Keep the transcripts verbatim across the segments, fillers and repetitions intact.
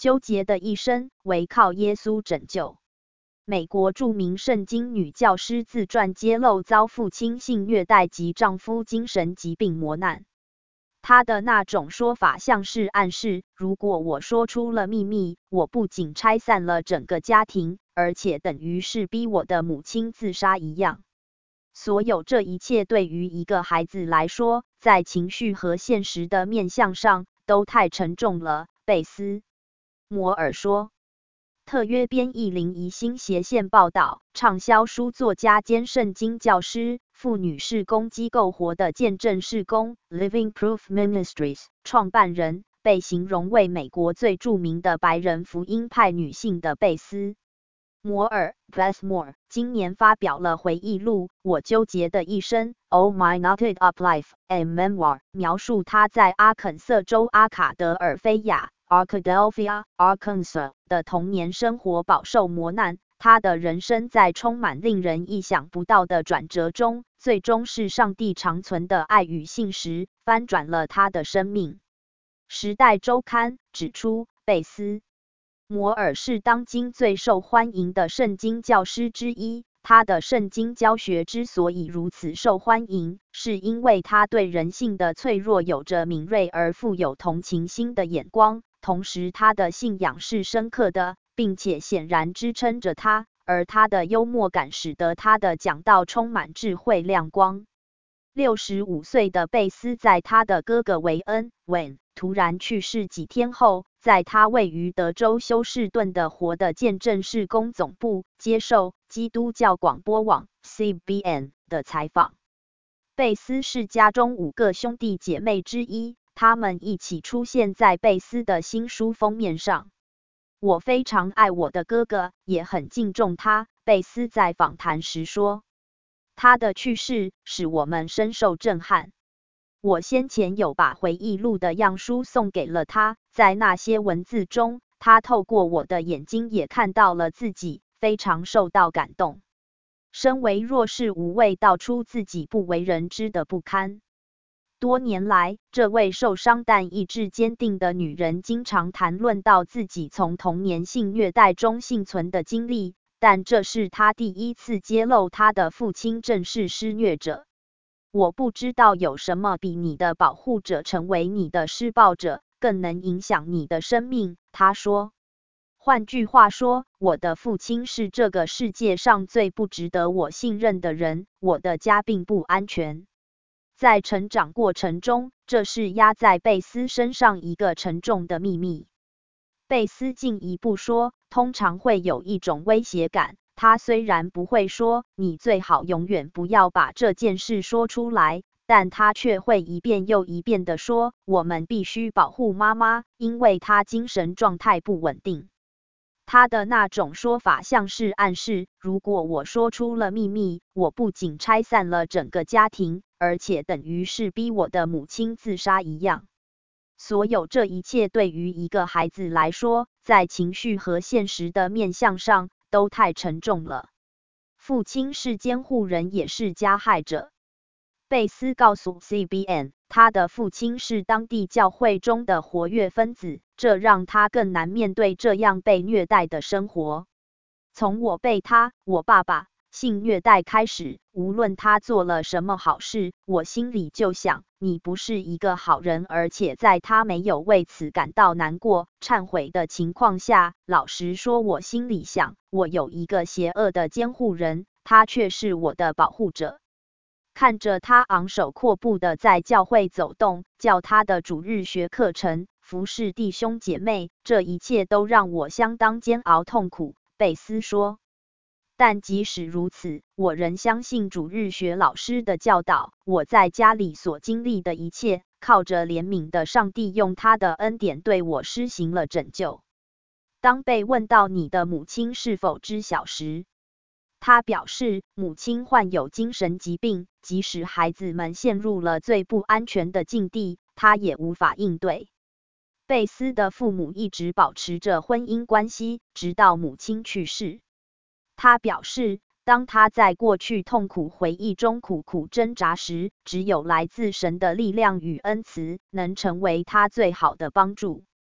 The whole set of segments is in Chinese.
纠结的一生，唯靠耶稣拯救。美国著名圣经女教师自传揭露遭父亲性虐待及丈夫精神疾病磨难。她的那种说法像是暗示，如果我说出了秘密，我不仅拆散了整个家庭，而且等于是逼我的母亲自杀一样。所有这一切对于一个孩子来说，在情绪和现实的面向上都太沉重了，贝斯摩尔说。特约编译林怡欣斜线报道，畅销书作家兼圣经教师、妇女事工机构活的见证事工 Living Proof Ministries 创办人，被形容为美国最著名的白人福音派女性的贝斯摩尔 Beth Moore 今年发表了回忆录《我纠结的一生 Oh My Knotted Up Life a Memoir》，描述她在阿肯色州阿卡德尔菲亚 Arkadelphia, Arkansas 的童年生活饱受磨难，她的人生在充满令人意想不到的转折中，最终是上帝长存的爱与信实翻转了她的生命。时代周刊指出，贝斯摩尔是当今最受欢迎的圣经教师之一。他的圣经教学之所以如此受欢迎，是因为他对人性的脆弱有着敏锐而富有同情心的眼光，同时他的信仰是深刻的，并且显然支撑着他，而他的幽默感使得他的讲道充满智慧亮光。六十五岁的贝斯在他的哥哥韦恩 Wayne 突然去世几天后，在他位于德州休士顿的活的见证事工总部接受基督教广播网 C B N 的采访。贝斯是家中五个兄弟姐妹之一，他们一起出现在贝斯的新书封面上。我非常爱我的哥哥，也很敬重他，贝斯在访谈时说。他的去世使我们深受震撼。我先前有把回忆录的样书送给了他，在那些文字中，他透过我的眼睛也看到了自己，非常受到感动。身为弱势无畏，道出自己不为人知的不堪。多年来，这位受伤但意志坚定的女人经常谈论到自己从童年性虐待中幸存的经历，但这是她第一次揭露她的父亲正是施虐者。我不知道有什么比你的保护者成为你的施暴者更能影响你的生命，她说。换句话说，我的父亲是这个世界上最不值得我信任的人，我的家并不安全。在成长过程中，这是压在贝斯身上一个沉重的秘密。贝斯进一步说，通常会有一种威胁感。他虽然不会说你最好永远不要把这件事说出来，但他却会一遍又一遍地说，我们必须保护妈妈，因为她精神状态不稳定。他的那种说法像是暗示，如果我说出了秘密，我不仅拆散了整个家庭，而且等于是逼我的母亲自杀一样。所有这一切对于一个孩子来说，在情绪和现实的面向上都太沉重了。父亲是监护人，也是加害者。贝斯告诉 C B N， 他的父亲是当地教会中的活跃分子，这让他更难面对这样被虐待的生活。从我被他，我爸爸性虐待开始，无论他做了什么好事，我心里就想，你不是一个好人，而且在他没有为此感到难过、忏悔的情况下，老实说，我心里想，我有一个邪恶的监护人，他却是我的保护者。看着他昂首阔步地在教会走动，教他的主日学课程，服侍弟兄姐妹，这一切都让我相当煎熬痛苦，贝斯说。但即使如此，我仍相信主日学老师的教导，我在家里所经历的一切，靠着怜悯的上帝用他的恩典对我施行了拯救。当被问到你的母亲是否知晓时，他表示，母亲患有精神疾病，即使孩子们陷入了最不安全的境地，他也无法应对。贝斯的父母一直保持着婚姻关系，直到母亲去世。他表示，当他在过去痛苦回忆中苦苦挣扎时，只有来自神的力量与恩慈，能成为他最好的帮助。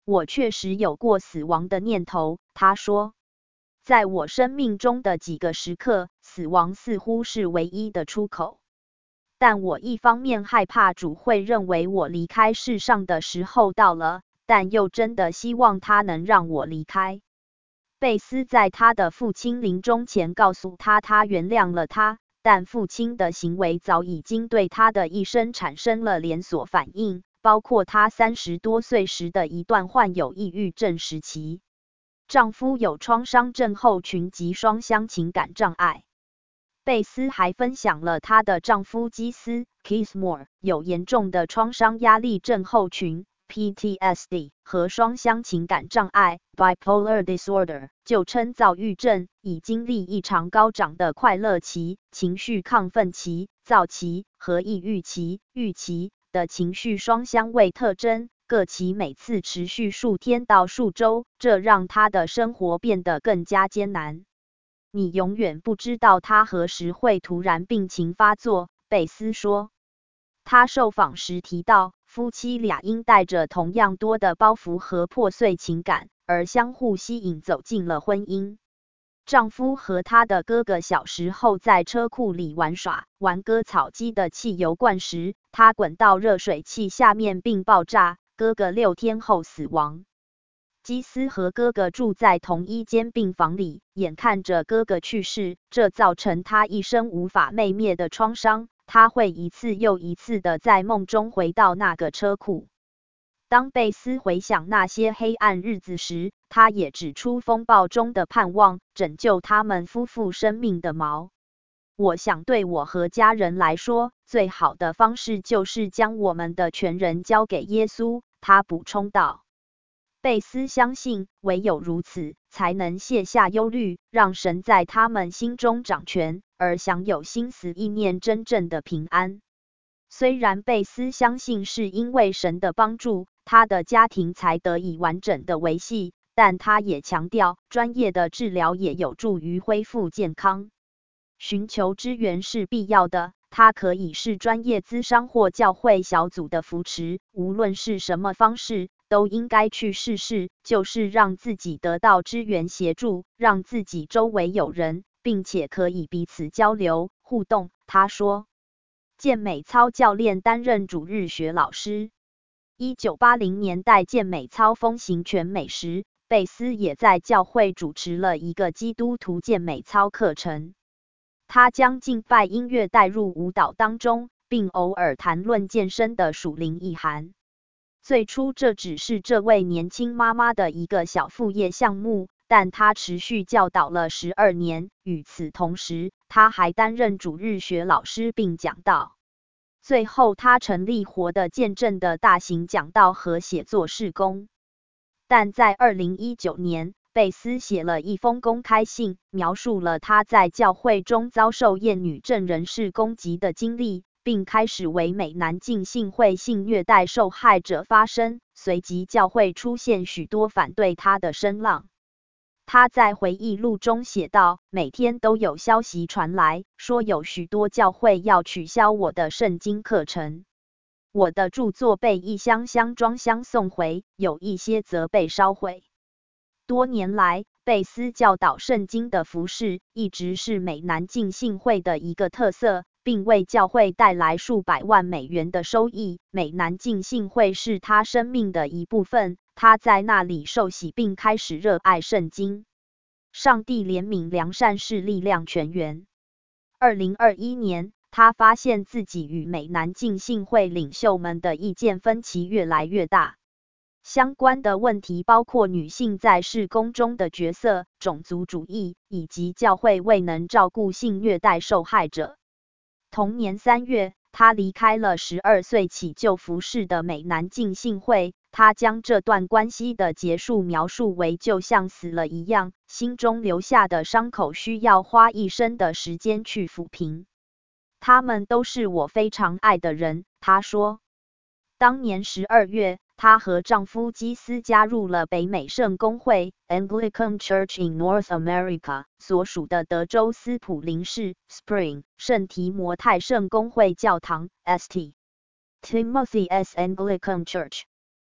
我确实有过死亡的念头，他说。在我生命中的几个时刻，死亡似乎是唯一的出口。但我一方面害怕主会认为我离开世上的时候到了，但又真的希望他能让我离开。贝斯在他的父亲临终前告诉他，他原谅了他，但父亲的行为早已经对他的一生产生了连锁反应，包括他三十多岁时的一段患有抑郁症时期。丈夫有创伤症候群及双相情感障碍。贝斯还分享了她的丈夫基斯 Keith Moore 有严重的创伤压力症候群 P T S D 和双相情感障碍 Bipolar Disorder 就称躁郁症，已经历异常高涨的快乐期、情绪亢奋期、躁期和抑郁期、郁期的情绪双相位特征。各期每次持续数天到数周，这让他的生活变得更加艰难。你永远不知道他何时会突然病情发作，贝斯说。他受访时提到，夫妻俩因带着同样多的包袱和破碎情感，而相互吸引走进了婚姻。丈夫和他的哥哥小时候在车库里玩耍，玩割草机的汽油罐时，他滚到热水器下面并爆炸。哥哥六天后死亡。基斯和哥哥住在同一间病房里，眼看着哥哥去世，这造成他一生无法寐灭的创伤。他会一次又一次的在梦中回到那个车库。当贝斯回想那些黑暗日子时，他也指出风暴中的盼望，拯救他们夫妇生命的锚。我想对我和家人来说，最好的方式就是将我们的全人交给耶稣，他补充道。贝斯相信，唯有如此，才能卸下忧虑，让神在他们心中掌权，而享有心思意念真正的平安。虽然贝斯相信是因为神的帮助，他的家庭才得以完整的维系，但他也强调，专业的治疗也有助于恢复健康。寻求支援是必要的，它可以是专业咨商或教会小组的扶持，无论是什么方式，都应该去试试，就是让自己得到支援协助，让自己周围有人，并且可以彼此交流互动，他说。健美操教练担任主日学老师。一九八零年代健美操风行全美时，贝斯也在教会主持了一个基督徒健美操课程。他将敬拜音乐带入舞蹈当中，并偶尔谈论健身的属灵意涵。最初这只是这位年轻妈妈的一个小副业项目，但她持续教导了十二年。与此同时，她还担任主日学老师并讲道。最后，她成立活的见证的大型讲道和写作事工。但在二零一九年，贝斯写了一封公开信，描述了他在教会中遭受厌女症人士攻击的经历，并开始为美南浸信会性虐待受害者发声。随即教会出现许多反对他的声浪。他在回忆录中写道，每天都有消息传来，说有许多教会要取消我的圣经课程。我的著作被一箱箱装箱送回，有一些则被烧毁。多年来，贝斯教导圣经的服事一直是美南浸信会的一个特色，并为教会带来数百万美元的收益。美南浸信会是他生命的一部分，他在那里受洗并开始热爱圣经。上帝怜悯良善是力量泉源。二零二一年，他发现自己与美南浸信会领袖们的意见分歧越来越大。相关的问题包括女性在事工中的角色、种族主义，以及教会未能照顾性虐待受害者。同年三月，他离开了十二岁起就服侍的美南浸信会。他将这段关系的结束描述为就像死了一样，心中留下的伤口需要花一生的时间去抚平。他们都是我非常爱的人，他说。当年十二月，她和丈夫基斯加入了北美圣公会 Anglican Church in North America 所属的德州斯普林市 Spring 圣提摩太圣公会教堂 Saint Timothy's Anglican Church。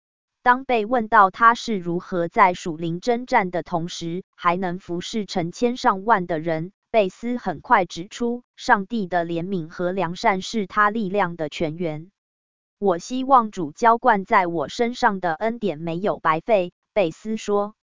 当被问到他是如何在属灵征战的同时，还能服侍成千上万的人，贝斯很快指出，上帝的怜悯和良善是他力量的泉源。我希望主浇灌在我身上的恩典没有白费，贝斯说。